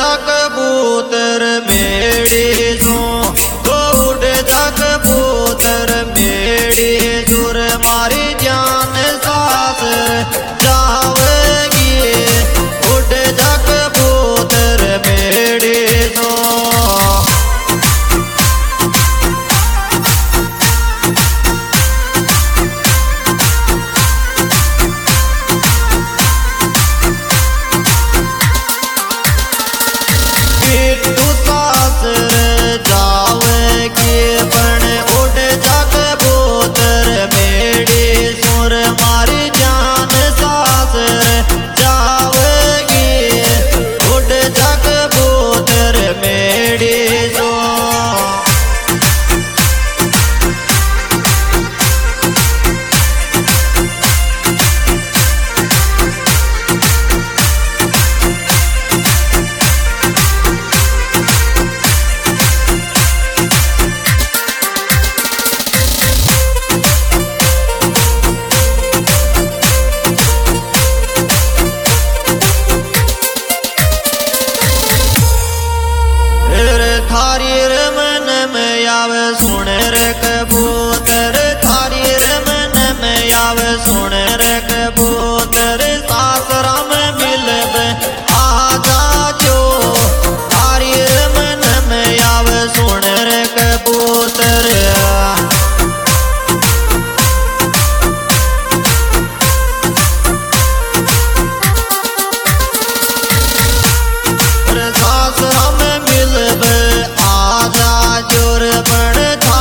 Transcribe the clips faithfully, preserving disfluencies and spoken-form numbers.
जा कबूतर मेड़ी सो तो उड़ जा कबूतर मेड़ी सुर मारी जान सास जावेगी उड़ जा कबूतर मेड़ी सो सुन रे कबूतर थारी रमन में आवे सुन रे कबूतर सासरा में मिलबे आजा जो थारी रमन में आवे सुन रे कबूतर सासरा में मिलबे आजा जोर बड़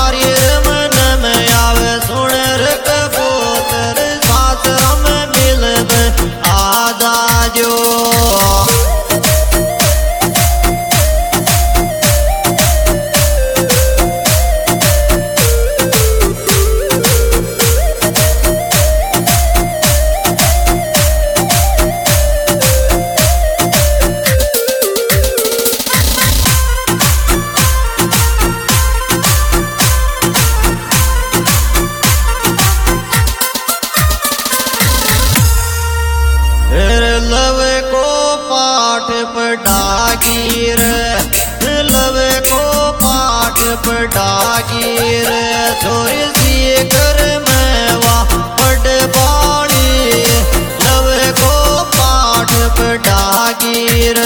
लव को पाठ पढ़ागीर लव को पाठ पढ़ागीर छोरी सी कर मैवा पढ़ बाड़ी लव को पाठ पढ़ागीर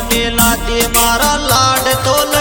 मिलाती मारा लाड तोल